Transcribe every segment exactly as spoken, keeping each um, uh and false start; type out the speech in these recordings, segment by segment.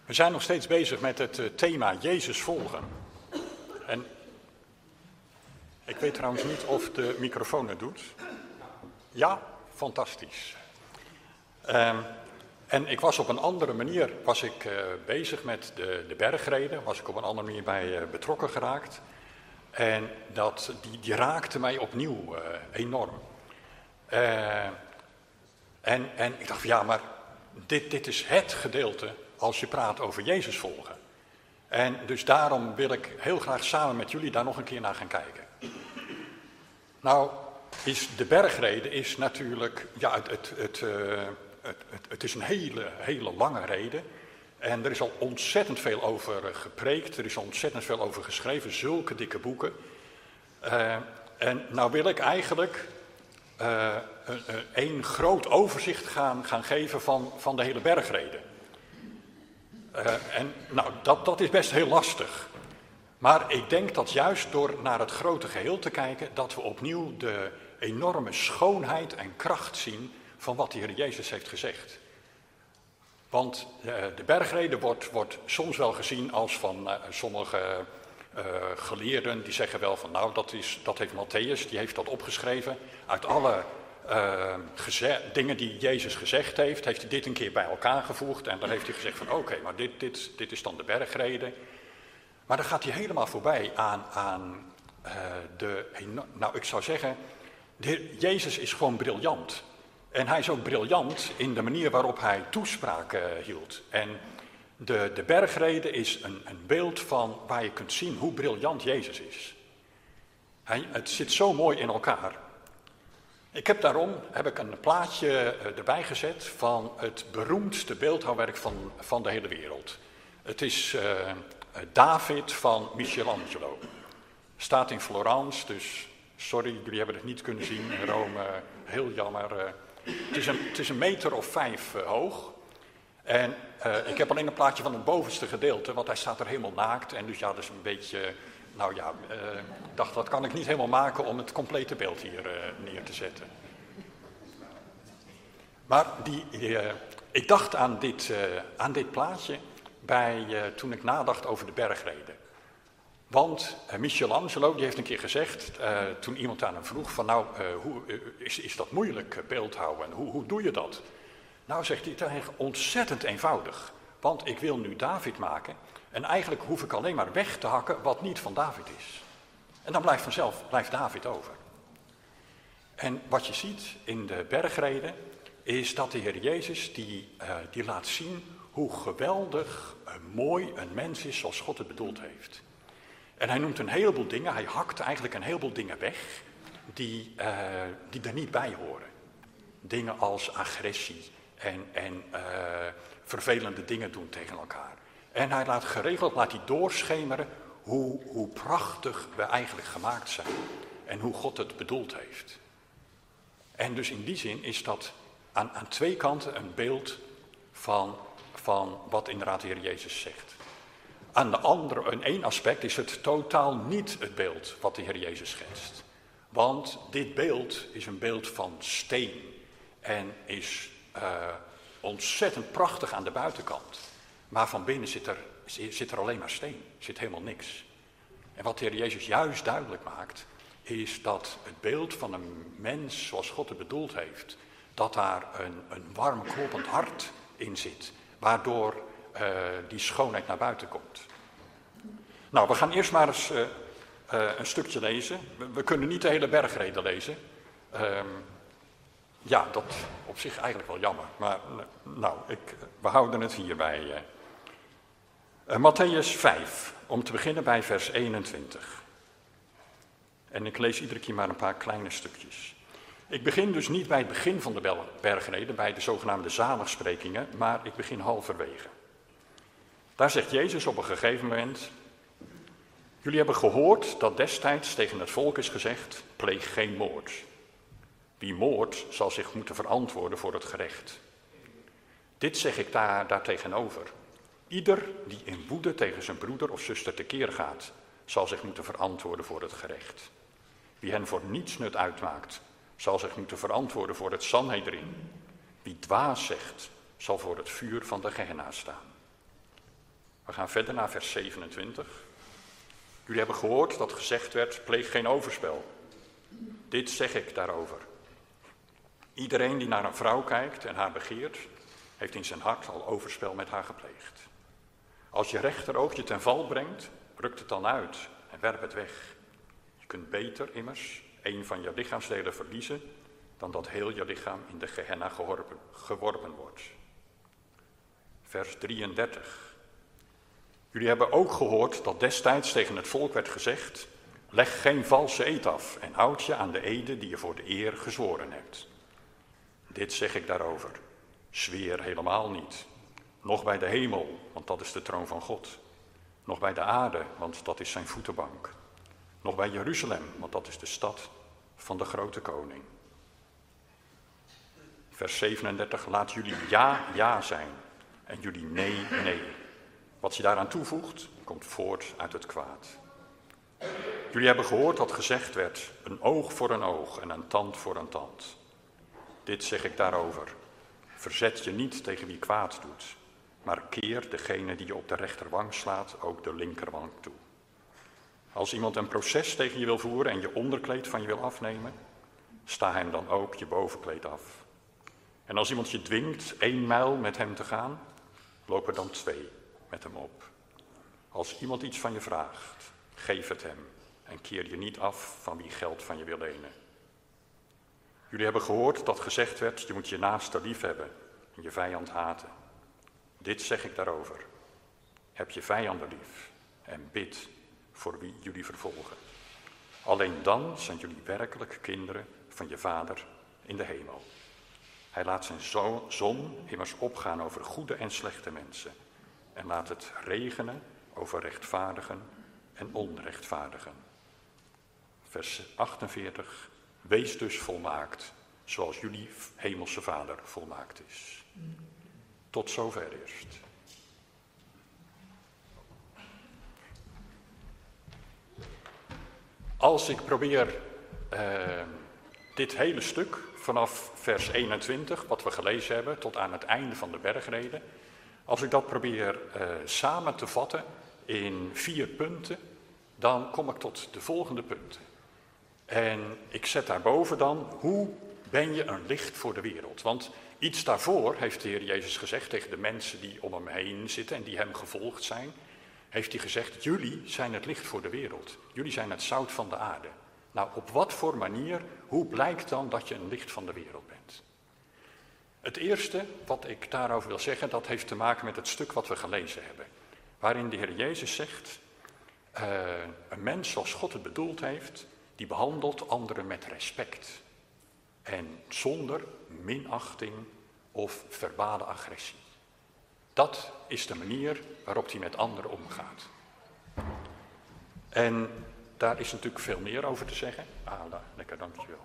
We zijn nog steeds bezig met het uh, thema Jezus volgen. En ik weet trouwens niet of de microfoon het doet. Ja, fantastisch. Um, en ik was op een andere manier was ik, uh, bezig met de, de bergreden. Was ik op een andere manier bij uh, betrokken geraakt. En dat, die, die raakte mij opnieuw uh, enorm. Uh, en, en ik dacht, ja, maar dit, dit is het gedeelte als je praat over Jezus volgen. En dus daarom wil ik heel graag samen met jullie daar nog een keer naar gaan kijken. Nou, is de bergrede is natuurlijk, ja, het, het, het, uh, het, het, het is een hele, hele lange rede. En er is al ontzettend veel over gepreekt, er is al ontzettend veel over geschreven, zulke dikke boeken. Uh, en nou wil ik eigenlijk uh, een, een groot overzicht gaan, gaan geven van, van de hele bergrede. Uh, en nou, dat, dat is best heel lastig. Maar ik denk dat juist door naar het grote geheel te kijken, dat we opnieuw de enorme schoonheid en kracht zien van wat de Heer Jezus heeft gezegd. Want uh, de bergrede wordt, wordt soms wel gezien als van uh, sommige uh, geleerden, die zeggen wel van nou, dat, is, dat heeft Matthäus, die heeft dat opgeschreven. Uit alle uh, geze- dingen die Jezus gezegd heeft, heeft hij dit een keer bij elkaar gevoegd. En dan heeft hij gezegd van oké, okay, maar dit, dit, dit is dan de bergrede. Maar dan gaat hij helemaal voorbij aan, aan uh, de, nou ik zou zeggen, de Heer Jezus is gewoon briljant. En hij is ook briljant in de manier waarop hij toespraken uh, hield. En de, de bergrede is een, een beeld van waar je kunt zien hoe briljant Jezus is. Hij, het zit zo mooi in elkaar. Ik heb daarom heb ik een plaatje uh, erbij gezet van het beroemdste beeldhouwwerk van, van de hele wereld. Het is uh, David van Michelangelo. Staat in Florence, dus sorry, jullie hebben het niet kunnen zien in Rome, heel jammer. Uh, Het is, een, het is een meter of vijf uh, hoog. En uh, ik heb alleen een plaatje van het bovenste gedeelte, want hij staat er helemaal naakt. En dus ja, dat is een beetje, nou ja, ik uh, dacht dat kan ik niet helemaal maken om het complete beeld hier uh, neer te zetten. Maar die, uh, ik dacht aan dit, uh, aan dit plaatje bij, uh, toen ik nadacht over de bergrede. Want uh, Michelangelo die heeft een keer gezegd, uh, toen iemand aan hem vroeg van nou, uh, hoe, uh, is, is dat moeilijk uh, beeldhouden en hoe, hoe doe je dat? Nou zegt hij, het is eigenlijk ontzettend eenvoudig, want ik wil nu David maken en eigenlijk hoef ik alleen maar weg te hakken wat niet van David is. En dan blijft vanzelf, blijft David over. En wat je ziet in de bergrede is dat de Heer Jezus die, uh, die laat zien hoe geweldig uh, mooi een mens is zoals God het bedoeld heeft. En hij noemt een heleboel dingen, hij hakt eigenlijk een heleboel dingen weg die, uh, die er niet bij horen. Dingen als agressie en, en uh, vervelende dingen doen tegen elkaar. En hij laat geregeld laat hij doorschemeren hoe, hoe prachtig we eigenlijk gemaakt zijn. En hoe God het bedoeld heeft. En dus in die zin is dat aan, aan twee kanten een beeld van, van wat inderdaad de Heer Jezus zegt. Aan de andere, in één aspect is het totaal niet het beeld wat de Heer Jezus schetst. Want dit beeld is een beeld van steen en is uh, ontzettend prachtig aan de buitenkant. Maar van binnen zit er, zit er alleen maar steen, zit helemaal niks. En wat de Heer Jezus juist duidelijk maakt, is dat het beeld van een mens zoals God het bedoeld heeft, dat daar een, een warm kloppend hart in zit, waardoor uh, die schoonheid naar buiten komt. Nou, we gaan eerst maar eens uh, uh, een stukje lezen. We, we kunnen niet de hele bergrede lezen. Um, ja, dat op zich eigenlijk wel jammer. Maar nou, ik, we houden het hierbij. Uh. Uh, Matthäus vijf, om te beginnen bij vers eenentwintig. En ik lees iedere keer maar een paar kleine stukjes. Ik begin dus niet bij het begin van de bergrede, bij de zogenaamde zaligsprekingen, maar ik begin halverwege. Daar zegt Jezus op een gegeven moment: jullie hebben gehoord dat destijds tegen het volk is gezegd, pleeg geen moord. Wie moordt zal zich moeten verantwoorden voor het gerecht. Dit zeg ik daar, daar tegenover. Ieder die in woede tegen zijn broeder of zuster tekeer gaat, zal zich moeten verantwoorden voor het gerecht. Wie hen voor niets nut uitmaakt, zal zich moeten verantwoorden voor het Sanhedrin. Wie dwaas zegt, zal voor het vuur van de Gehenna staan. We gaan verder naar vers zevenentwintig. Jullie hebben gehoord dat gezegd werd, pleeg geen overspel. Dit zeg ik daarover. Iedereen die naar een vrouw kijkt en haar begeert, heeft in zijn hart al overspel met haar gepleegd. Als je rechteroog je ten val brengt, rukt het dan uit en werp het weg. Je kunt beter immers een van je lichaamsdelen verliezen, dan dat heel je lichaam in de Gehenna geworpen, geworpen wordt. Vers drieëndertig. Jullie hebben ook gehoord dat destijds tegen het volk werd gezegd, leg geen valse eed af en houd je aan de ede die je voor de eer gezworen hebt. Dit zeg ik daarover. Zweer helemaal niet. Nog bij de hemel, want dat is de troon van God. Nog bij de aarde, want dat is zijn voetenbank. Nog bij Jeruzalem, want dat is de stad van de grote koning. Vers zevenendertig, laat jullie ja, ja zijn en jullie nee, nee. Wat je daaraan toevoegt, komt voort uit het kwaad. Jullie hebben gehoord dat gezegd werd, een oog voor een oog en een tand voor een tand. Dit zeg ik daarover. Verzet je niet tegen wie kwaad doet, maar keer degene die je op de rechterwang slaat ook de linkerwang toe. Als iemand een proces tegen je wil voeren en je onderkleed van je wil afnemen, sta hem dan ook je bovenkleed af. En als iemand je dwingt één mijl met hem te gaan, loop er dan twee met hem op. Als iemand iets van je vraagt, geef het hem en keer je niet af van wie geld van je wil lenen. Jullie hebben gehoord dat gezegd werd, je moet je naaste lief hebben en je vijand haten. Dit zeg ik daarover. Heb je vijanden lief en bid voor wie jullie vervolgen. Alleen dan zijn jullie werkelijk kinderen van je Vader in de hemel. Hij laat zijn zo- zon immers opgaan over goede en slechte mensen en laat het regenen over rechtvaardigen en onrechtvaardigen. Vers achtenveertig. Wees dus volmaakt, zoals jullie hemelse Vader volmaakt is. Tot zover eerst. Als ik probeer uh, dit hele stuk vanaf vers eenentwintig, wat we gelezen hebben, tot aan het einde van de bergreden, als ik dat probeer uh, samen te vatten in vier punten, dan kom ik tot de volgende punten. En ik zet daarboven dan, hoe ben je een licht voor de wereld? Want iets daarvoor heeft de Heer Jezus gezegd tegen de mensen die om hem heen zitten en die hem gevolgd zijn, heeft hij gezegd, jullie zijn het licht voor de wereld. Jullie zijn het zout van de aarde. Nou, op wat voor manier, hoe blijkt dan dat je een licht van de wereld bent? Het eerste wat ik daarover wil zeggen, dat heeft te maken met het stuk wat we gelezen hebben. Waarin de Heer Jezus zegt, uh, een mens zoals God het bedoeld heeft, die behandelt anderen met respect. En zonder minachting of verbale agressie. Dat is de manier waarop hij met anderen omgaat. En daar is natuurlijk veel meer over te zeggen. Ah, lekker, dankjewel.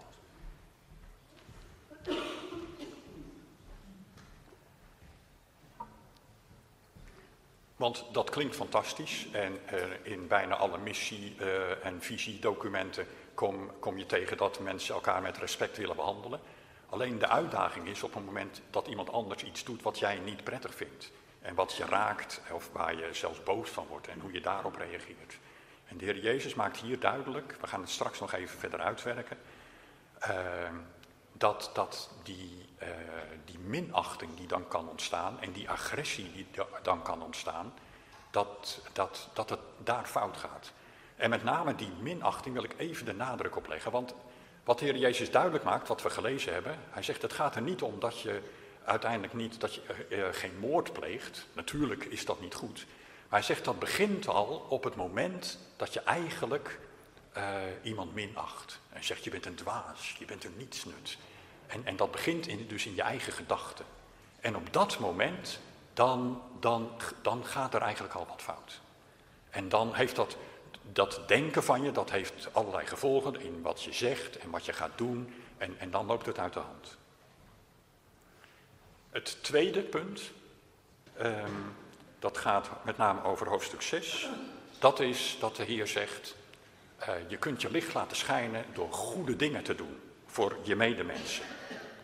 Want dat klinkt fantastisch en uh, in bijna alle missie- uh, en visiedocumenten kom, kom je tegen dat mensen elkaar met respect willen behandelen. Alleen de uitdaging is op het moment dat iemand anders iets doet wat jij niet prettig vindt. En wat je raakt of waar je zelfs boos van wordt en hoe je daarop reageert. En de Heer Jezus maakt hier duidelijk, we gaan het straks nog even verder uitwerken, uh, dat, dat die, uh, die minachting die dan kan ontstaan en die agressie die dan kan ontstaan, dat, dat, dat het daar fout gaat. En met name die minachting wil ik even de nadruk op leggen, want wat de Heer Jezus duidelijk maakt, wat we gelezen hebben, hij zegt het gaat er niet om dat je uiteindelijk niet, dat je uh, geen moord pleegt, natuurlijk is dat niet goed. Maar hij zegt dat begint al op het moment dat je eigenlijk uh, iemand minacht. En zegt je bent een dwaas, je bent een nietsnut. En, en dat begint in, dus in je eigen gedachten. En op dat moment, dan, dan, dan gaat er eigenlijk al wat fout. En dan heeft dat, dat denken van je, dat heeft allerlei gevolgen in wat je zegt en wat je gaat doen. En, en dan loopt het uit de hand. Het tweede punt, um, dat gaat met name over hoofdstuk zes. Dat is dat de Heer zegt, uh, je kunt je licht laten schijnen door goede dingen te doen voor je medemensen.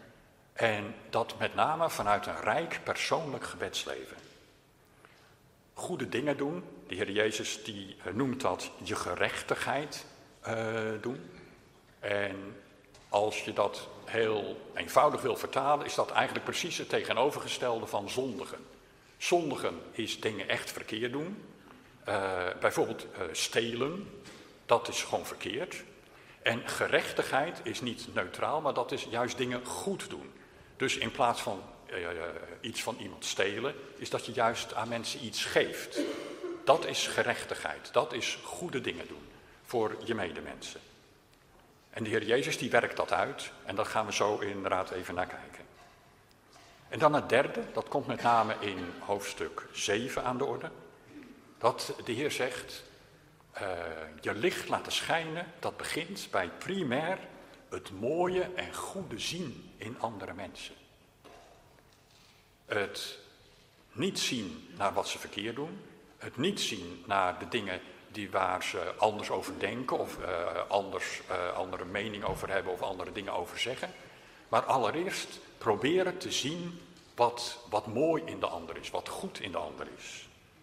En dat met name vanuit een rijk persoonlijk gebedsleven. goede dingen doen. De Heer Jezus die noemt dat je gerechtigheid uh, doen. En als je dat heel eenvoudig wil vertalen, is dat eigenlijk precies het tegenovergestelde van zondigen. Zondigen is dingen echt verkeerd doen. Uh, bijvoorbeeld uh, stelen, dat is gewoon verkeerd. En gerechtigheid is niet neutraal, maar dat is juist dingen goed doen. Dus in plaats van uh, iets van iemand stelen, is dat je juist aan mensen iets geeft. Dat is gerechtigheid, dat is goede dingen doen voor je medemensen. En de Heer Jezus die werkt dat uit en daar gaan we zo inderdaad even naar kijken. En dan het derde, dat komt met name in hoofdstuk zeven aan de orde. Dat de Heer zegt, uh, je licht laten schijnen, dat begint bij primair het mooie en goede zien in andere mensen. Het niet zien naar wat ze verkeerd doen, het niet zien naar de dingen die waar ze anders over denken of uh, anders, uh, andere mening over hebben of andere dingen over zeggen. Maar allereerst proberen te zien wat, wat mooi in de ander is, wat goed in de ander is.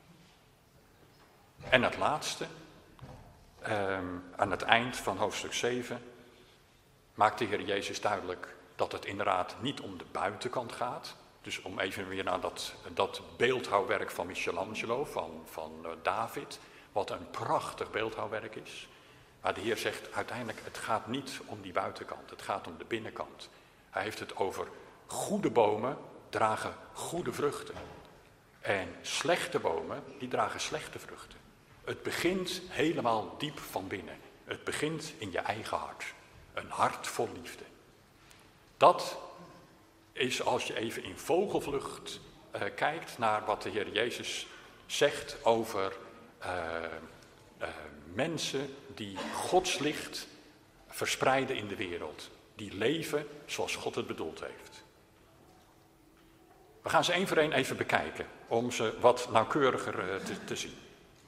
En het laatste, um, aan het eind van hoofdstuk zeven, maakt de Heer Jezus duidelijk dat het inderdaad niet om de buitenkant gaat. Dus om even weer naar dat, dat beeldhouwwerk van Michelangelo, van, van uh, David, wat een prachtig beeldhouwwerk is. Maar de Heer zegt uiteindelijk, het gaat niet om die buitenkant, het gaat om de binnenkant. Hij heeft het over goede bomen dragen goede vruchten. En slechte bomen, die dragen slechte vruchten. Het begint helemaal diep van binnen. Het begint in je eigen hart. Een hart vol liefde. Dat is als je even in vogelvlucht uh, kijkt naar wat de Heer Jezus zegt over uh, uh, mensen die Gods licht verspreiden in de wereld. Die leven zoals God het bedoeld heeft. We gaan ze één voor één even bekijken om ze wat nauwkeuriger uh, te, te zien.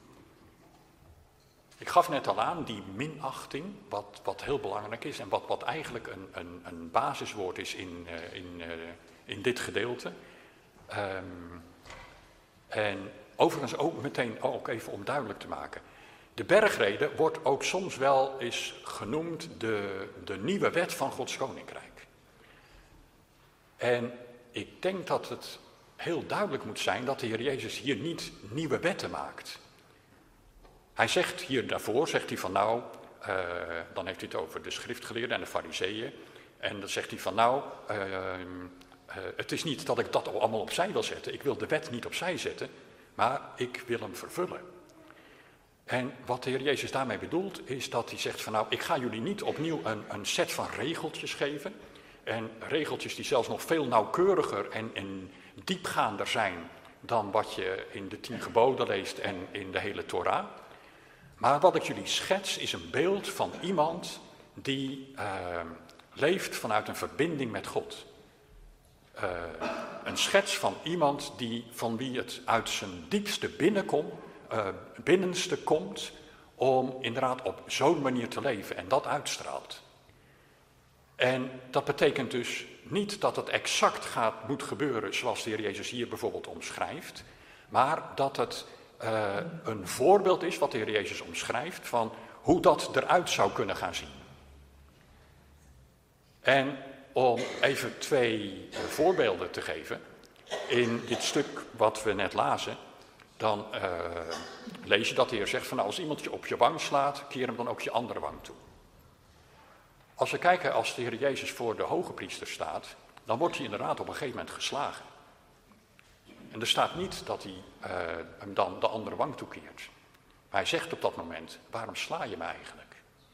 Ik gaf net al aan die minachting, wat, wat heel belangrijk is en wat, wat eigenlijk een, een, een basiswoord is in, uh, in, uh, in dit gedeelte. Um, en overigens ook meteen ook even om duidelijk te maken. De bergrede wordt ook soms wel eens genoemd de, de nieuwe wet van Gods koninkrijk. En ik denk dat het heel duidelijk moet zijn dat de Heer Jezus hier niet nieuwe wetten maakt. Hij zegt hier daarvoor, zegt hij van nou, uh, dan heeft hij het over de schriftgeleerden en de fariseeën. En dan zegt hij van nou, uh, uh, het is niet dat ik dat allemaal opzij wil zetten. Ik wil de wet niet opzij zetten, maar ik wil hem vervullen. En wat de Heer Jezus daarmee bedoelt, is dat hij zegt van nou, ik ga jullie niet opnieuw een, een set van regeltjes geven. En regeltjes die zelfs nog veel nauwkeuriger en, en diepgaander zijn dan wat je in de tien geboden leest en in de hele Torah. Maar wat ik jullie schets is een beeld van iemand die uh, leeft vanuit een verbinding met God. Uh, een schets van iemand die, van wie het uit zijn diepste binnenkom, uh, binnenste komt om inderdaad op zo'n manier te leven en dat uitstraalt. En dat betekent dus niet dat het exact gaat, moet gebeuren zoals de Heer Jezus hier bijvoorbeeld omschrijft, maar dat het uh, een voorbeeld is wat de Heer Jezus omschrijft van hoe dat eruit zou kunnen gaan zien. En om even twee uh, voorbeelden te geven, in dit stuk wat we net lazen, dan uh, lees je dat de Heer zegt van nou, als iemand je op je wang slaat, keer hem dan ook je andere wang toe. Als we kijken, als de Heer Jezus voor de hoge priester staat, dan wordt hij inderdaad op een gegeven moment geslagen. En er staat niet dat hij uh, hem dan de andere wang toekeert. Maar hij zegt op dat moment, waarom sla je me eigenlijk?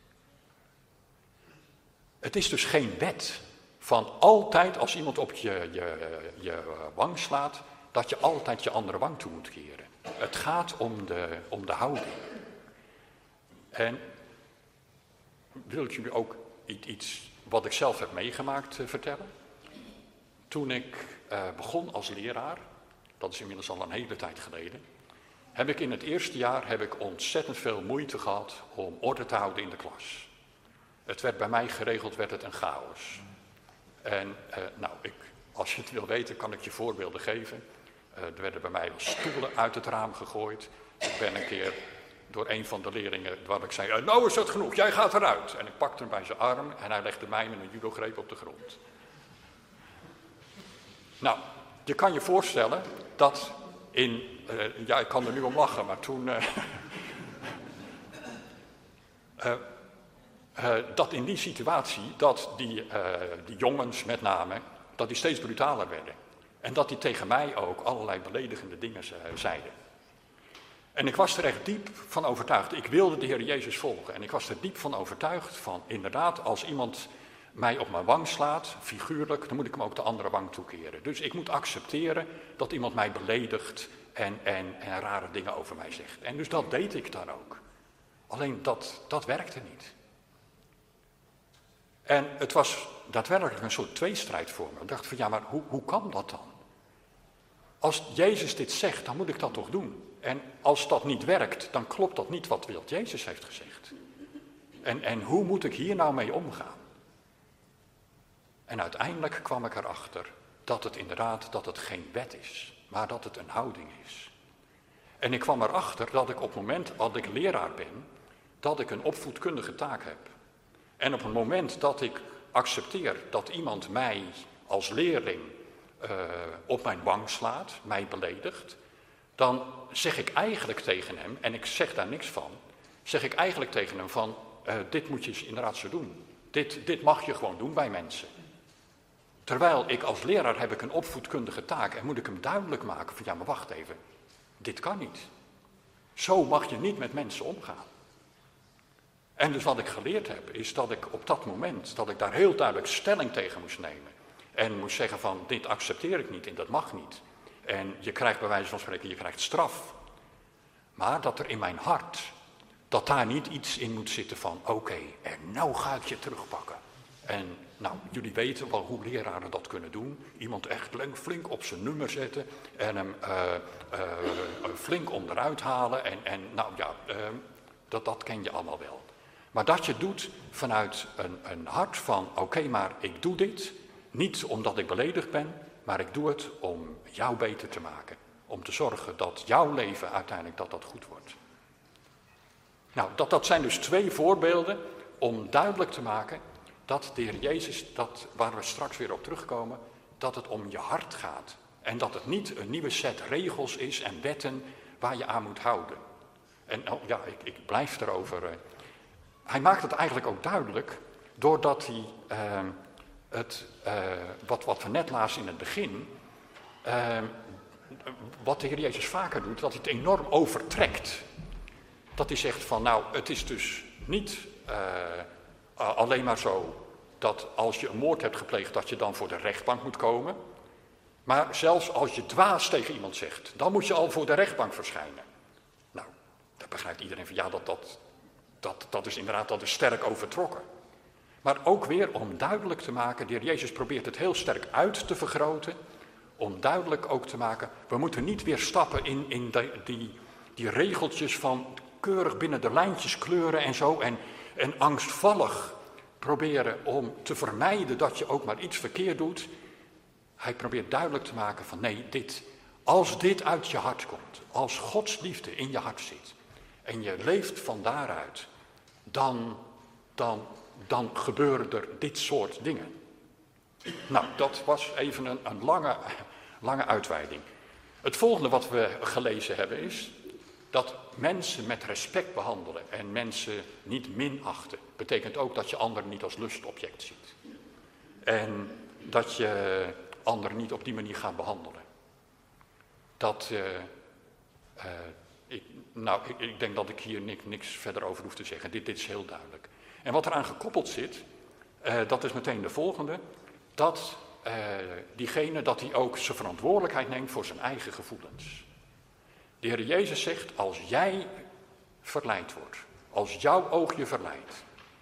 Het is dus geen wet van altijd als iemand op je, je, je wang slaat, dat je altijd je andere wang toe moet keren. Het gaat om de, om de houding. En wil ik jullie ook iets wat ik zelf heb meegemaakt uh, vertellen. Toen ik uh, begon als leraar, dat is inmiddels al een hele tijd geleden, heb ik in het eerste jaar heb ik ontzettend veel moeite gehad om orde te houden in de klas. Het werd bij mij geregeld, werd het een chaos. En uh, nou, ik, als je het wil weten, kan ik je voorbeelden geven. Uh, er werden bij mij stoelen uit het raam gegooid. Ik ben een keer door een van de leerlingen, waar ik zei, uh, nou is het genoeg, jij gaat eruit. En ik pakte hem bij zijn arm en hij legde mij met een judogreep op de grond. Nou, je kan je voorstellen dat in, uh, ja ik kan er nu om lachen, maar toen, uh, uh, uh, dat in die situatie, dat die, uh, die jongens met name, dat die steeds brutaler werden. En dat die tegen mij ook allerlei beledigende dingen zeiden. En ik was er echt diep van overtuigd. Ik wilde de Heer Jezus volgen. En ik was er diep van overtuigd van, inderdaad, als iemand mij op mijn wang slaat, figuurlijk, dan moet ik hem ook de andere wang toekeren. Dus ik moet accepteren dat iemand mij beledigt en, en, en rare dingen over mij zegt. En dus dat deed ik dan ook. Alleen dat, dat werkte niet. En het was daadwerkelijk een soort tweestrijd voor me. Ik dacht van, ja, maar hoe, hoe kan dat dan? Als Jezus dit zegt, dan moet ik dat toch doen. En als dat niet werkt, dan klopt dat niet wat Jezus heeft gezegd. En, en hoe moet ik hier nou mee omgaan? En uiteindelijk kwam ik erachter dat het inderdaad dat het geen wet is, maar dat het een houding is. En ik kwam erachter dat ik op het moment dat ik leraar ben, dat ik een opvoedkundige taak heb. En op het moment dat ik accepteer dat iemand mij als leerling uh, op mijn wang slaat, mij beledigt, dan zeg ik eigenlijk tegen hem, en ik zeg daar niks van, zeg ik eigenlijk tegen hem van, uh, dit moet je inderdaad zo doen. Dit, dit mag je gewoon doen bij mensen. Terwijl ik als leraar heb ik een opvoedkundige taak en moet ik hem duidelijk maken van, ja maar wacht even, dit kan niet. Zo mag je niet met mensen omgaan. En dus wat ik geleerd heb, is dat ik op dat moment, dat ik daar heel duidelijk stelling tegen moest nemen. En moest zeggen van, dit accepteer ik niet en dat mag niet. En je krijgt bij wijze van spreken, je krijgt straf. Maar dat er in mijn hart, dat daar niet iets in moet zitten van, oké, okay, en nou ga ik je terugpakken. En nou, jullie weten wel hoe leraren dat kunnen doen. Iemand echt flink op zijn nummer zetten en hem uh, uh, flink onderuit halen. En, en nou ja, uh, dat, dat ken je allemaal wel. Maar dat je doet vanuit een, een hart van, oké, okay, maar ik doe dit. Niet omdat ik beledigd ben, maar ik doe het om jou beter te maken. Om te zorgen dat jouw leven uiteindelijk dat dat goed wordt. Nou, dat, dat zijn dus twee voorbeelden om duidelijk te maken dat de Heer Jezus, dat, waar we straks weer op terugkomen, dat het om je hart gaat. En dat het niet een nieuwe set regels is en wetten waar je aan moet houden. En oh, ja, ik, ik blijf erover. Uh, hij maakt het eigenlijk ook duidelijk, doordat hij uh, het, uh, wat, wat we net lazen in het begin, uh, wat de Heer Jezus vaker doet, dat hij het enorm overtrekt. Dat hij zegt van, nou, het is dus niet uh, alleen maar zo dat als je een moord hebt gepleegd, dat je dan voor de rechtbank moet komen. Maar zelfs als je dwaas tegen iemand zegt, dan moet je al voor de rechtbank verschijnen. Nou, dat begrijpt iedereen van, ja, dat, dat, dat, dat is inderdaad dat is sterk overtrokken. Maar ook weer om duidelijk te maken, de Heer Jezus probeert het heel sterk uit te vergroten, om duidelijk ook te maken, we moeten niet weer stappen in, in die, die, die regeltjes van keurig binnen de lijntjes kleuren en zo, en, en angstvallig proberen om te vermijden dat je ook maar iets verkeerd doet. Hij probeert duidelijk te maken van nee, dit, als dit uit je hart komt, als Gods liefde in je hart zit en je leeft van daaruit, dan, dan, dan gebeuren er dit soort dingen. Nou, dat was even een, een lange, lange uitweiding. Het volgende wat we gelezen hebben is dat mensen met respect behandelen en mensen niet minachten. Betekent ook dat je anderen niet als lustobject ziet. En dat je anderen niet op die manier gaat behandelen. Dat, uh, uh, ik, nou, ik, ik denk dat ik hier niks, niks verder over hoef te zeggen. Dit, dit is heel duidelijk. En wat eraan gekoppeld zit, uh, dat is meteen de volgende. Dat uh, diegene, dat hij ook zijn verantwoordelijkheid neemt voor zijn eigen gevoelens. De Heer Jezus zegt, als jij verleid wordt, als jouw oog je verleidt,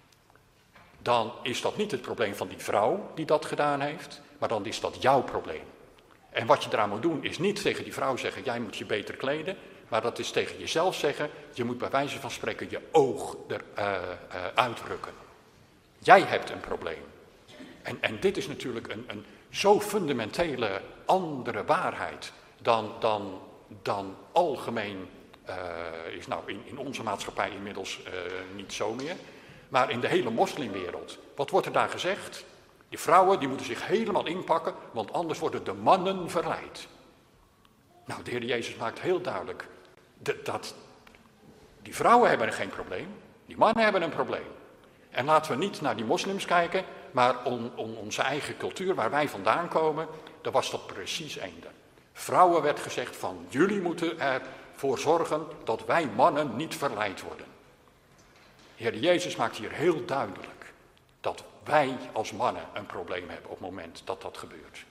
dan is dat niet het probleem van die vrouw die dat gedaan heeft, maar dan is dat jouw probleem. En wat je eraan moet doen is niet tegen die vrouw zeggen, jij moet je beter kleden, maar dat is tegen jezelf zeggen, je moet bij wijze van spreken je oog eruit uh, uh, uitrukken. Jij hebt een probleem. En, en dit is natuurlijk een, een zo fundamentele andere waarheid, dan, dan, dan algemeen uh, is. Nou, in, in onze maatschappij inmiddels uh, niet zo meer. Maar in de hele moslimwereld, wat wordt er daar gezegd? Die vrouwen die moeten zich helemaal inpakken, want anders worden de mannen verleid. Nou, de Heer Jezus maakt heel duidelijk de, dat die vrouwen hebben geen probleem, die mannen hebben een probleem. En laten we niet naar die moslims kijken, maar om, om onze eigen cultuur, waar wij vandaan komen, daar was dat precies eender. Vrouwen werd gezegd van, jullie moeten ervoor zorgen dat wij mannen niet verleid worden. De Heer Jezus maakt hier heel duidelijk dat wij als mannen een probleem hebben op het moment dat dat gebeurt.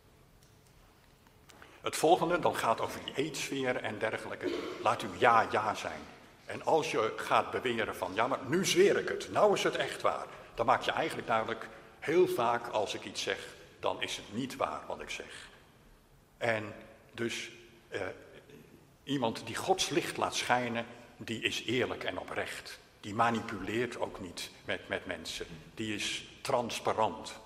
Het volgende, dan gaat over die eetsferen en dergelijke. Laat u ja, ja zijn. En als je gaat beweren van, ja, maar nu zweer ik het, nou is het echt waar. Dan maak je eigenlijk duidelijk, heel vaak als ik iets zeg, dan is het niet waar wat ik zeg. En dus eh, iemand die Gods licht laat schijnen, die is eerlijk en oprecht. Die manipuleert ook niet met, met mensen. Die is transparant.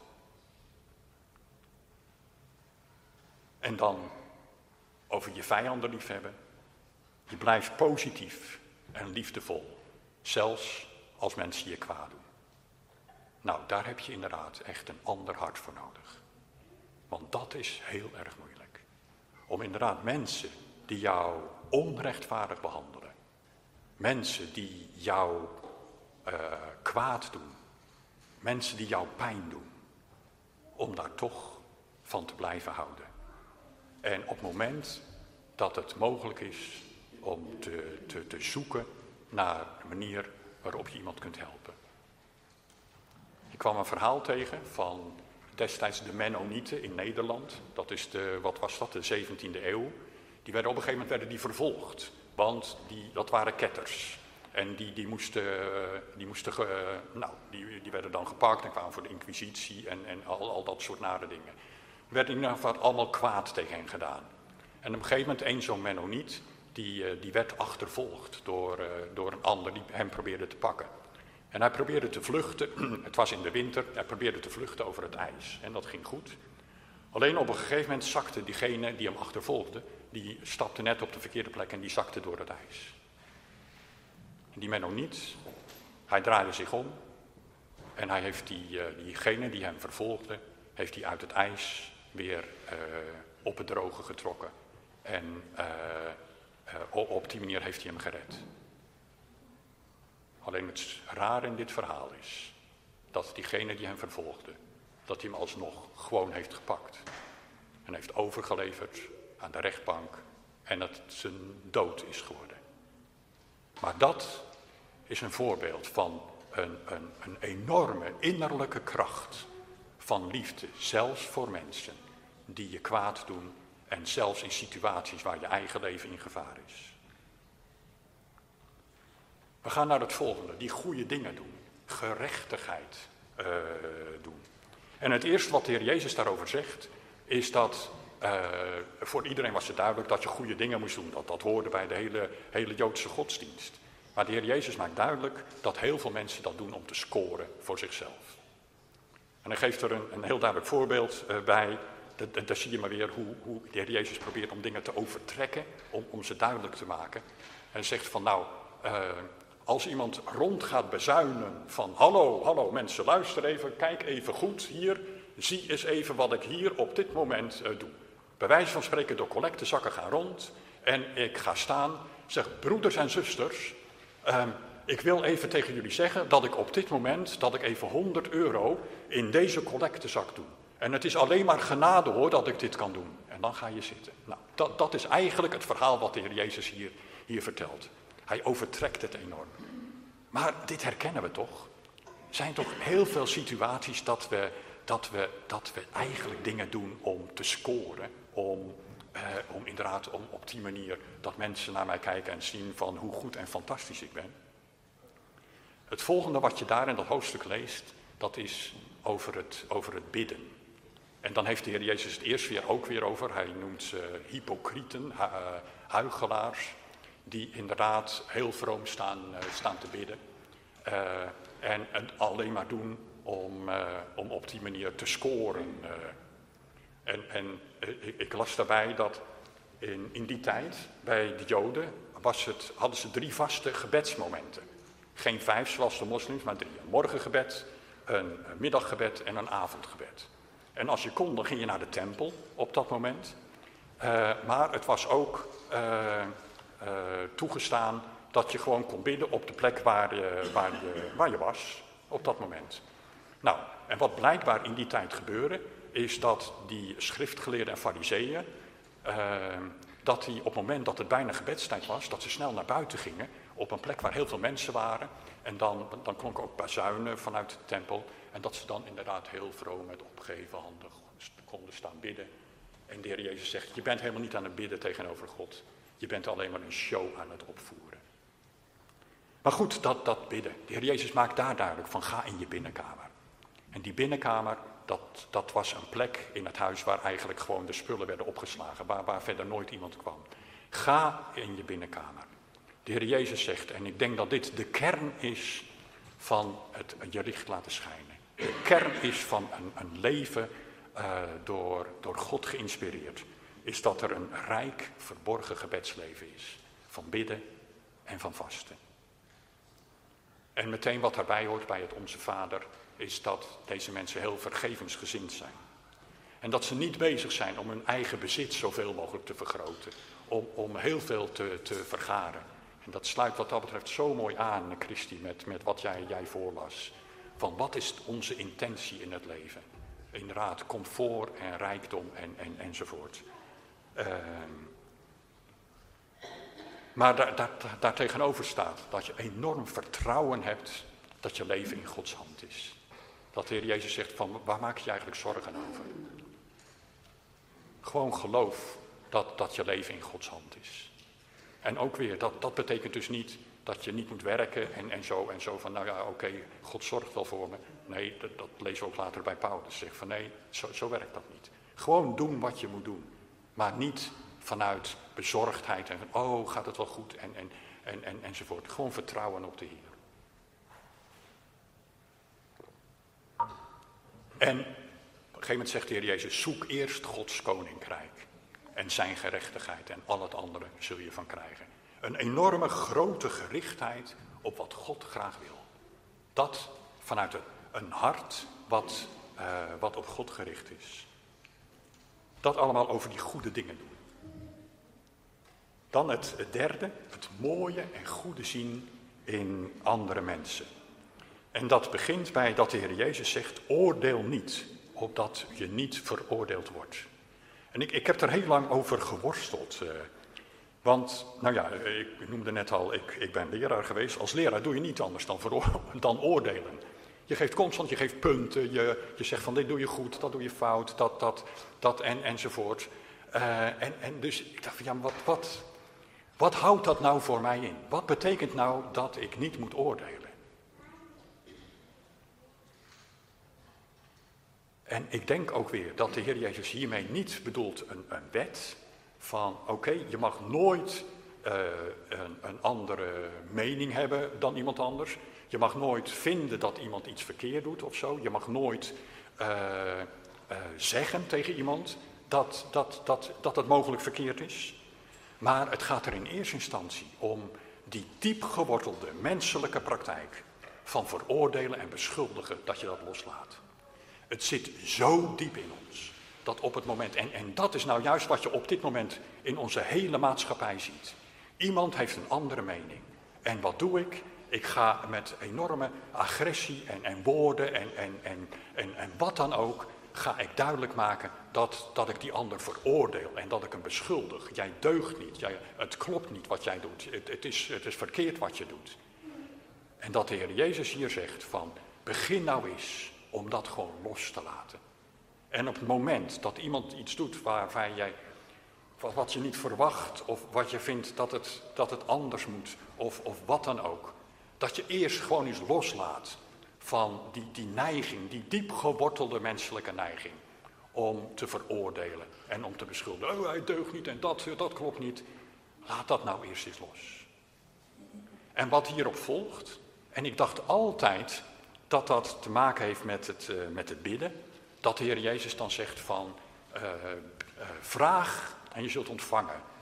En dan over je vijanden liefhebben. Je blijft positief en liefdevol. Zelfs als mensen je kwaad doen. Nou, daar heb je inderdaad echt een ander hart voor nodig. Want dat is heel erg moeilijk. Om inderdaad mensen die jou onrechtvaardig behandelen. Mensen die jou uh, kwaad doen. Mensen die jou pijn doen. Om daar toch van te blijven houden. En op het moment dat het mogelijk is om te, te, te zoeken naar een manier waarop je iemand kunt helpen. Ik kwam een verhaal tegen van destijds de Mennonieten in Nederland. Dat is de, wat was dat, de zeventiende eeuw. Die werden op een gegeven moment werden die vervolgd. Want die, dat waren ketters. En die, die moesten, die, moesten uh, nou, die, die werden dan gepakt en kwamen voor de inquisitie en, en al, al dat soort nare dingen. Er werd in ieder geval allemaal kwaad tegen hen gedaan. En op een gegeven moment een zo'n Mennoniet, die, die werd achtervolgd door, uh, door een ander die hem probeerde te pakken. En hij probeerde te vluchten, het was in de winter, hij probeerde te vluchten over het ijs. En dat ging goed. Alleen op een gegeven moment zakte diegene die hem achtervolgde, die stapte net op de verkeerde plek en die zakte door het ijs. En die Mennoniet, hij draaide zich om en hij heeft die, uh, diegene die hem vervolgde, heeft hij uit het ijs weer uh, op het droge getrokken. En uh, uh, op die manier heeft hij hem gered. Alleen het raar in dit verhaal is dat diegene die hem vervolgde, dat hij hem alsnog gewoon heeft gepakt. En heeft overgeleverd aan de rechtbank en dat het zijn dood is geworden. Maar dat is een voorbeeld van een, een, een enorme innerlijke kracht van liefde, zelfs voor mensen die je kwaad doen en zelfs in situaties waar je eigen leven in gevaar is. We gaan naar het volgende, die goede dingen doen, gerechtigheid uh, doen. En het eerste wat de Heer Jezus daarover zegt, is dat uh, voor iedereen was het duidelijk dat je goede dingen moest doen. Dat dat hoorde bij de hele, hele Joodse godsdienst. Maar de Heer Jezus maakt duidelijk dat heel veel mensen dat doen om te scoren voor zichzelf. En hij geeft er een, een heel duidelijk voorbeeld uh, bij. Daar zie je maar weer hoe, hoe de Heer Jezus probeert om dingen te overtrekken, om, om ze duidelijk te maken. En hij zegt van nou, uh, als iemand rond gaat bezuinen van hallo, hallo mensen, luister even, kijk even goed hier, zie eens even wat ik hier op dit moment uh, doe. Bij wijze van spreken, de collectezakken gaan rond en ik ga staan, zeg broeders en zusters, uh, ik wil even tegen jullie zeggen dat ik op dit moment, dat ik even honderd euro in deze collectezak doe. En het is alleen maar genade hoor dat ik dit kan doen. En dan ga je zitten. Nou, dat, dat is eigenlijk het verhaal wat de Heer Jezus hier, hier vertelt. Hij overtrekt het enorm. Maar dit herkennen we toch? Er zijn toch heel veel situaties dat we, dat we, dat we eigenlijk dingen doen om te scoren. Om, eh, om inderdaad om op die manier dat mensen naar mij kijken en zien van hoe goed en fantastisch ik ben. Het volgende wat je daar in dat hoofdstuk leest, dat is over het, over het bidden. En dan heeft de Heer Jezus het eerst weer ook weer over. Hij noemt ze hypocrieten, hu- huichelaars, die inderdaad heel vroom staan, uh, staan te bidden. Uh, en het alleen maar doen om, uh, om op die manier te scoren. Uh, en en uh, ik, ik las daarbij dat In, in die tijd, bij de Joden, was het, hadden ze drie vaste gebedsmomenten. Geen vijf zoals de moslims, maar drie. Een morgengebed, een middaggebed en een avondgebed. En als je kon, dan ging je naar de tempel op dat moment. Uh, maar het was ook uh, uh, toegestaan dat je gewoon kon bidden op de plek waar je, waar je, waar je was, op dat moment. Nou, en wat blijkbaar in die tijd gebeurde, is dat die schriftgeleerden en farizeeën, uh, dat die op het moment dat het bijna gebedstijd was, dat ze snel naar buiten gingen, op een plek waar heel veel mensen waren. En dan, dan klonken ook bazuinen vanuit de tempel. En dat ze dan inderdaad heel vroom met opgeheven handen konden staan bidden. En de Heer Jezus zegt, je bent helemaal niet aan het bidden tegenover God. Je bent alleen maar een show aan het opvoeren. Maar goed, dat, dat bidden. De Heer Jezus maakt daar duidelijk van, ga in je binnenkamer. En die binnenkamer, dat, dat was een plek in het huis waar eigenlijk gewoon de spullen werden opgeslagen. Waar, waar verder nooit iemand kwam. Ga in je binnenkamer. De Heer Jezus zegt, en ik denk dat dit de kern is van het je licht laten schijnen. De kern is van een, een leven uh, door, door God geïnspireerd. Is dat er een rijk verborgen gebedsleven is. Van bidden en van vasten. En meteen wat daarbij hoort bij het Onze Vader, is dat deze mensen heel vergevensgezind zijn. En dat ze niet bezig zijn om hun eigen bezit zoveel mogelijk te vergroten. Om, om heel veel te, te vergaren. En dat sluit wat dat betreft zo mooi aan, Christi, met, met wat jij, jij voorlas. Van wat is onze intentie in het leven? Inderdaad, comfort en rijkdom en, en, enzovoort. Uh, maar daar, daar, daar tegenover staat dat je enorm vertrouwen hebt dat je leven in Gods hand is. Dat de Heer Jezus zegt van, waar maak je je eigenlijk zorgen over? Gewoon geloof dat, dat je leven in Gods hand is. En ook weer, dat, dat betekent dus niet dat je niet moet werken en, en zo en zo van, nou ja, oké, okay, God zorgt wel voor me. Nee, dat, dat lezen we ook later bij Paulus. Zegt van, nee, zo, zo werkt dat niet. Gewoon doen wat je moet doen. Maar niet vanuit bezorgdheid en van, oh, gaat het wel goed en, en, en, en, enzovoort. Gewoon vertrouwen op de Heer. En op een gegeven moment zegt de Heer Jezus, zoek eerst Gods koninkrijk en zijn gerechtigheid en al het andere zul je van krijgen. Een enorme grote gerichtheid op wat God graag wil. Dat vanuit een hart wat, uh, wat op God gericht is. Dat allemaal over die goede dingen doen. Dan het, het derde, het mooie en goede zien in andere mensen. En dat begint bij dat de Heer Jezus zegt, oordeel niet, opdat je niet veroordeeld wordt. En ik, ik heb er heel lang over geworsteld. Uh, want, nou ja, ik noemde net al, ik, ik ben leraar geweest. Als leraar doe je niet anders dan, veroor, dan oordelen. Je geeft constant, je geeft punten, je, je zegt van dit doe je goed, dat doe je fout, dat, dat, dat en, enzovoort. Uh, en, en dus ik dacht van ja, maar wat, wat, wat houdt dat nou voor mij in? Wat betekent nou dat ik niet moet oordelen? En ik denk ook weer dat de Heer Jezus hiermee niet bedoelt een, een wet van oké, okay, je mag nooit uh, een, een andere mening hebben dan iemand anders. Je mag nooit vinden dat iemand iets verkeerd doet of zo. Je mag nooit uh, uh, zeggen tegen iemand dat, dat, dat, dat het mogelijk verkeerd is. Maar het gaat er in eerste instantie om die diep gewortelde menselijke praktijk van veroordelen en beschuldigen, dat je dat loslaat. Het zit zo diep in ons, dat op het moment, en, en dat is nou juist wat je op dit moment in onze hele maatschappij ziet. Iemand heeft een andere mening. En wat doe ik? Ik ga met enorme agressie en, en woorden en, en, en, en, en wat dan ook, ga ik duidelijk maken dat, dat ik die ander veroordeel en dat ik hem beschuldig. Jij deugt niet, jij, het klopt niet wat jij doet, het, het, is, het is verkeerd wat je doet. En dat de Heer Jezus hier zegt van, begin nou eens om dat gewoon los te laten. En op het moment dat iemand iets doet waarvan jij, wat je niet verwacht of wat je vindt dat het, dat het anders moet of, of wat dan ook. Dat je eerst gewoon eens loslaat van die, die neiging, die diep gewortelde menselijke neiging. Om te veroordelen en om te beschuldigen. Oh, hij deugt niet en dat, dat klopt niet. Laat dat nou eerst eens los. En wat hierop volgt, en ik dacht altijd dat dat te maken heeft met het, uh, met het bidden. Dat de Heer Jezus dan zegt van, uh, uh, vraag en je zult ontvangen.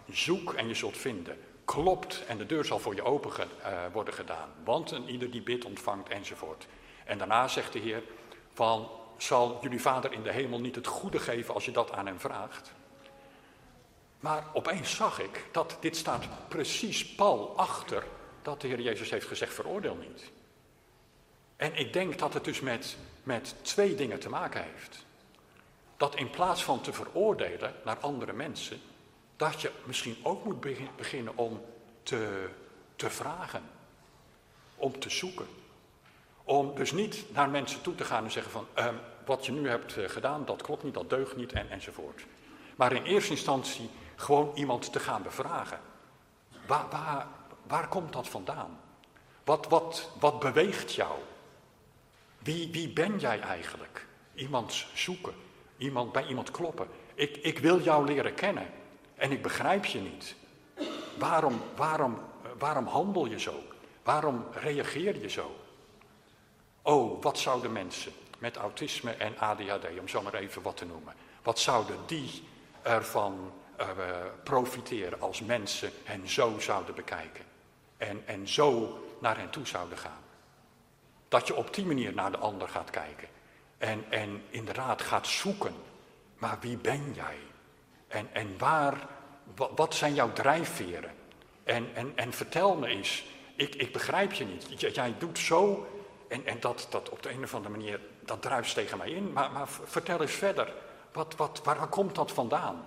zoek en je zult vinden. Klopt en de deur zal voor je open ge, uh, worden gedaan. Want een ieder die bidt ontvangt enzovoort. En daarna zegt de Heer van, zal jullie Vader in de hemel niet het goede geven als je dat aan hem vraagt? Maar opeens zag ik dat dit staat precies pal achter dat de Heer Jezus heeft gezegd, veroordeel niet. En ik denk dat het dus met, met twee dingen te maken heeft. Dat in plaats van te veroordelen naar andere mensen, dat je misschien ook moet beginnen om te, te vragen. Om te zoeken. Om dus niet naar mensen toe te gaan en zeggen van, uh, wat je nu hebt gedaan, dat klopt niet, dat deugt niet en, enzovoort. Maar in eerste instantie gewoon iemand te gaan bevragen. Waar, waar, waar komt dat vandaan? Wat, wat, wat beweegt jou? Wie, wie ben jij eigenlijk? Iemand zoeken, iemand, bij iemand kloppen. Ik, ik wil jou leren kennen en ik begrijp je niet. Waarom, waarom, waarom handel je zo? Waarom reageer je zo? Oh, wat zouden mensen met autisme en A D H D, om zo maar even wat te noemen, wat zouden die ervan uh, profiteren als mensen hen zo zouden bekijken en, en zo naar hen toe zouden gaan? Dat je op die manier naar de ander gaat kijken en, en inderdaad gaat zoeken, maar wie ben jij? En, en waar, wat, wat zijn jouw drijfveren? En, en, en vertel me eens, ik, ik begrijp je niet, J, jij doet zo en, en dat, dat op de een of andere manier, dat druist tegen mij in, maar, maar vertel eens verder, wat, wat, waar, waar komt dat vandaan?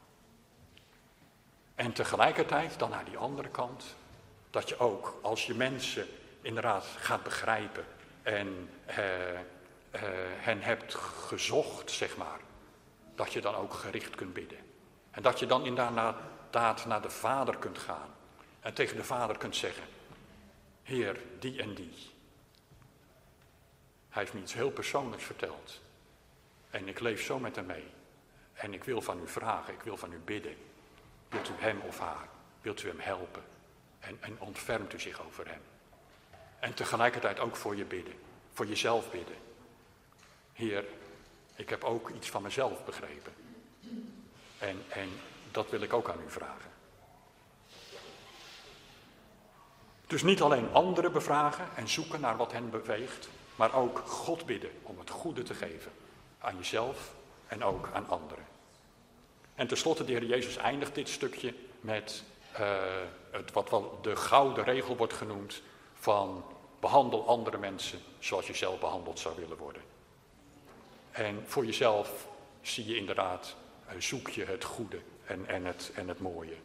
En tegelijkertijd dan naar die andere kant, dat je ook als je mensen inderdaad gaat begrijpen en uh, uh, hen hebt gezocht, zeg maar, dat je dan ook gericht kunt bidden. En dat je dan inderdaad naar de Vader kunt gaan en tegen de Vader kunt zeggen, Heer, die en die. Hij heeft me iets heel persoonlijks verteld en ik leef zo met hem mee. En ik wil van u vragen, ik wil van u bidden. Wilt u hem of haar, wilt u hem helpen? En, en ontfermt u zich over hem. En tegelijkertijd ook voor je bidden, voor jezelf bidden. Heer, ik heb ook iets van mezelf begrepen. En, en dat wil ik ook aan u vragen. Dus niet alleen anderen bevragen en zoeken naar wat hen beweegt, maar ook God bidden om het goede te geven aan jezelf en ook aan anderen. En tenslotte, de Heer Jezus eindigt dit stukje met uh, het, wat wel de gouden regel wordt genoemd van behandel andere mensen zoals je zelf behandeld zou willen worden. En voor jezelf zie je inderdaad, uh, zoek je het goede en, en, het, en het mooie.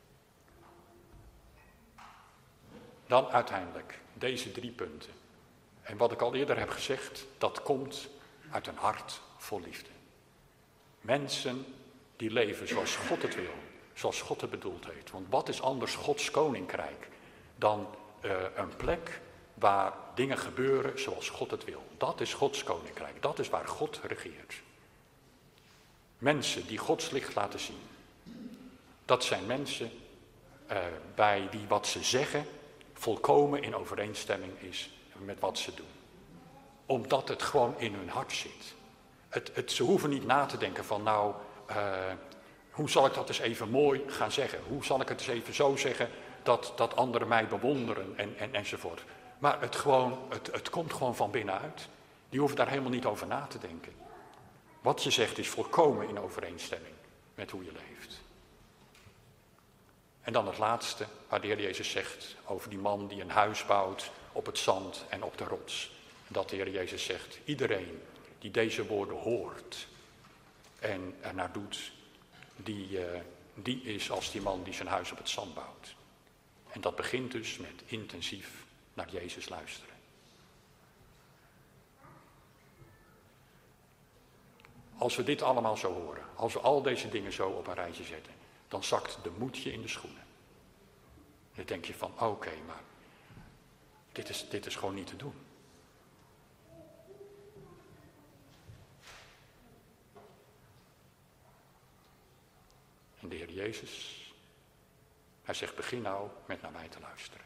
Dan uiteindelijk deze drie punten. En wat ik al eerder heb gezegd, dat komt uit een hart vol liefde. Mensen die leven zoals God het wil, zoals God het bedoeld heeft. Want wat is anders Gods koninkrijk dan uh, een plek waar dingen gebeuren zoals God het wil. Dat is Gods koninkrijk, dat is waar God regeert. Mensen die Gods licht laten zien, dat zijn mensen uh, bij wie wat ze zeggen volkomen in overeenstemming is met wat ze doen. Omdat het gewoon in hun hart zit. Het, het, ze hoeven niet na te denken van nou, uh, hoe zal ik dat eens even mooi gaan zeggen? Hoe zal ik het eens even zo zeggen dat, dat anderen mij bewonderen en, en, enzovoort. Maar het, gewoon, het, het komt gewoon van binnenuit. Die hoeven daar helemaal niet over na te denken. Wat je zegt is volkomen in overeenstemming met hoe je leeft. En dan het laatste, waar de Heer Jezus zegt over die man die een huis bouwt op het zand en op de rots. En dat de Heer Jezus zegt, iedereen die deze woorden hoort en ernaar doet, die, uh, die is als die man die zijn huis op het zand bouwt. En dat begint dus met intensief naar Jezus luisteren. Als we dit allemaal zo horen, als we al deze dingen zo op een rijtje zetten, dan zakt de moed je in de schoenen. Dan denk je van, oké, okay, maar dit is, dit is gewoon niet te doen. En de Heer Jezus, hij zegt, begin nou met naar mij te luisteren.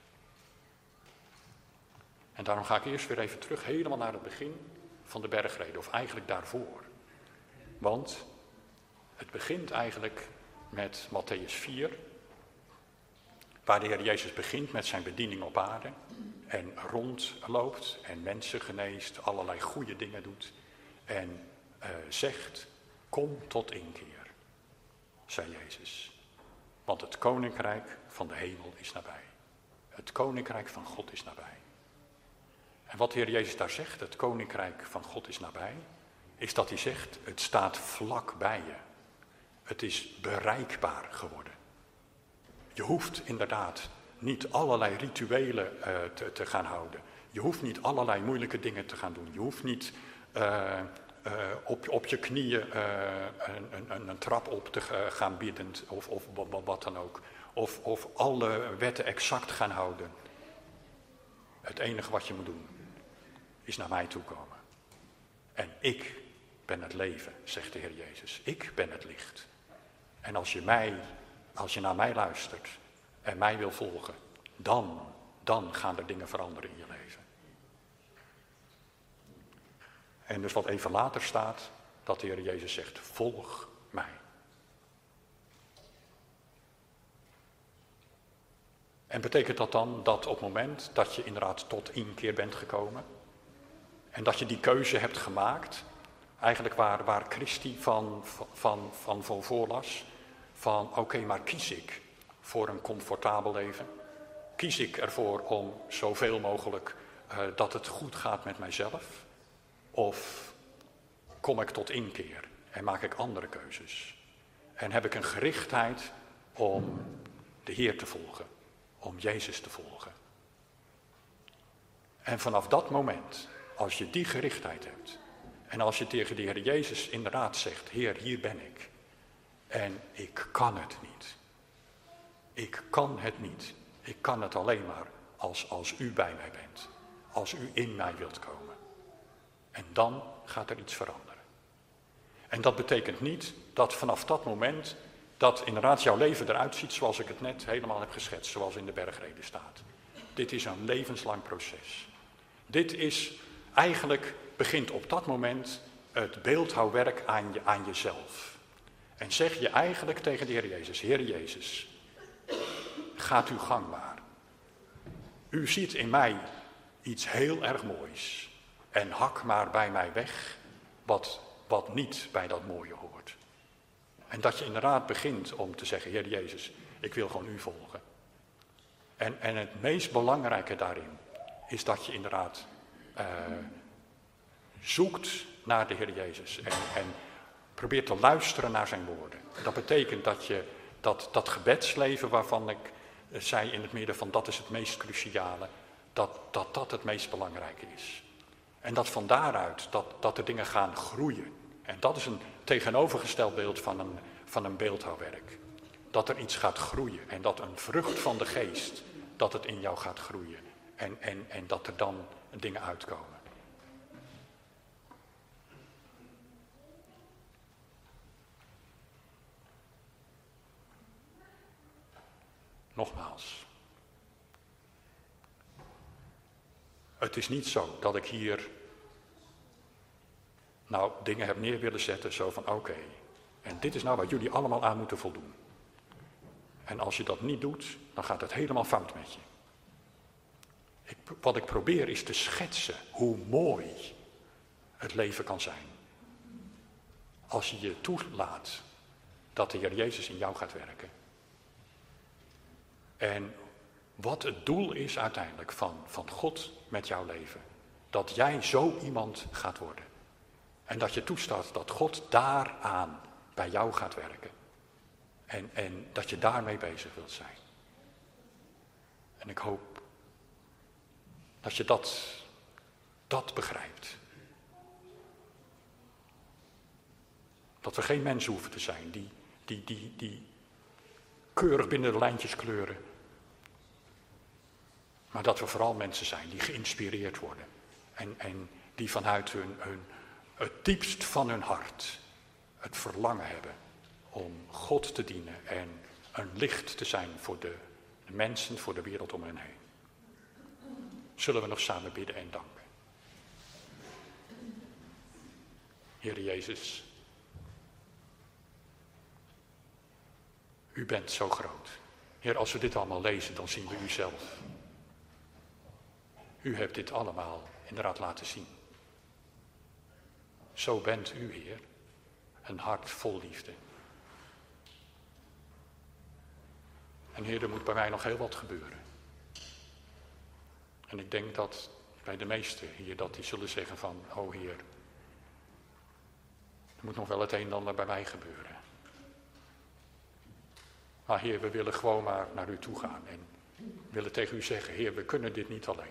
En daarom ga ik eerst weer even terug, helemaal naar het begin van de bergrede, of eigenlijk daarvoor. Want het begint eigenlijk met Mattheüs vier, waar de Heer Jezus begint met zijn bediening op aarde en rondloopt en mensen geneest, allerlei goede dingen doet en uh, zegt, kom tot inkeer, zei Jezus. Want het koninkrijk van de hemel is nabij. Het koninkrijk van God is nabij. En wat de Heer Jezus daar zegt, het koninkrijk van God is nabij, is dat hij zegt, het staat vlak bij je. Het is bereikbaar geworden. Je hoeft inderdaad niet allerlei rituelen uh, te, te gaan houden. Je hoeft niet allerlei moeilijke dingen te gaan doen. Je hoeft niet uh, uh, op, op je knieën uh, een, een, een trap op te uh, gaan biddend of, of wat dan ook. Of, of alle wetten exact gaan houden. Het enige wat je moet doen is naar mij toe komen. En ik ben het leven, zegt de Heer Jezus. Ik ben het licht. En als je mij, als je naar mij luistert en mij wil volgen, dan, dan gaan er dingen veranderen in je leven. En dus wat even later staat, dat de Heer Jezus zegt, volg mij. En betekent dat dan dat op het moment dat je inderdaad tot inkeer bent gekomen en dat je die keuze hebt gemaakt, eigenlijk waar, waar Christi van, van, van, van voorlas, van oké, okay, maar kies ik voor een comfortabel leven? Kies ik ervoor om zoveel mogelijk uh, dat het goed gaat met mijzelf? Of kom ik tot inkeer en maak ik andere keuzes? En heb ik een gerichtheid om de Heer te volgen, om Jezus te volgen? En vanaf dat moment, als je die gerichtheid hebt, en als je tegen de Heer Jezus inderdaad zegt, Heer, hier ben ik. En ik kan het niet. Ik kan het niet. Ik kan het alleen maar als, als u bij mij bent. Als u in mij wilt komen. En dan gaat er iets veranderen. En dat betekent niet dat vanaf dat moment, dat inderdaad jouw leven eruit ziet zoals ik het net helemaal heb geschetst, zoals in de bergrede staat. Dit is een levenslang proces. Dit is eigenlijk, begint op dat moment het beeldhouwwerk aan, je, aan jezelf. En zeg je eigenlijk tegen de Heer Jezus, Heer Jezus, gaat uw gang maar. U ziet in mij iets heel erg moois. En hak maar bij mij weg wat, wat niet bij dat mooie hoort. En dat je inderdaad begint om te zeggen, Heer Jezus, ik wil gewoon u volgen. En, en het meest belangrijke daarin is dat je inderdaad uh, zoekt naar de Heer Jezus. En, en probeert te luisteren naar zijn woorden. Dat betekent dat je dat, dat gebedsleven waarvan ik zei in het midden van dat is het meest cruciale, dat dat, dat het meest belangrijke is. En dat van daaruit, dat, dat de dingen gaan groeien. En dat is een tegenovergesteld beeld van een, van een beeldhouwwerk. Dat er iets gaat groeien en dat een vrucht van de geest, dat het in jou gaat groeien. En, en, en dat er dan dingen uitkomen. Nogmaals. Het is niet zo dat ik hier nou dingen heb neer willen zetten zo van oké. Okay, en dit is nou wat jullie allemaal aan moeten voldoen. En als je dat niet doet, dan gaat het helemaal fout met je. Ik, wat ik probeer is te schetsen hoe mooi het leven kan zijn. Als je je toelaat dat de Heer Jezus in jou gaat werken. En wat het doel is uiteindelijk van, van God met jouw leven. Dat jij zo iemand gaat worden. En dat je toestaat dat God daaraan bij jou gaat werken. En, en dat je daarmee bezig wilt zijn. En ik hoop dat je dat, dat begrijpt. Dat we geen mensen hoeven te zijn die, die, die, die keurig binnen de lijntjes kleuren. Maar dat we vooral mensen zijn die geïnspireerd worden. En, en die vanuit hun, hun, het diepst van hun hart het verlangen hebben om God te dienen en een licht te zijn voor de, de mensen, voor de wereld om hen heen. Zullen we nog samen bidden en danken. Heer Jezus, u bent zo groot. Heer, als we dit allemaal lezen, dan zien we u zelf. U hebt dit allemaal inderdaad laten zien. Zo bent u, Heer, een hart vol liefde. En Heer, er moet bij mij nog heel wat gebeuren. En ik denk dat bij de meesten hier dat die zullen zeggen van, oh Heer, er moet nog wel het een en ander bij mij gebeuren. Maar Heer, we willen gewoon maar naar u toe gaan en willen tegen u zeggen, Heer, we kunnen dit niet alleen.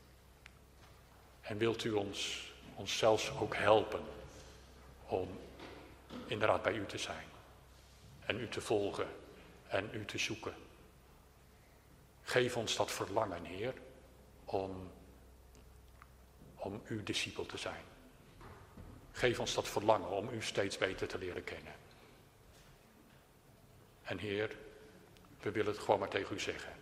En wilt u ons, ons zelfs ook helpen om inderdaad bij u te zijn. En u te volgen en u te zoeken. Geef ons dat verlangen, Heer, om, om uw discipel te zijn. Geef ons dat verlangen om u steeds beter te leren kennen. En Heer, we willen het gewoon maar tegen u zeggen.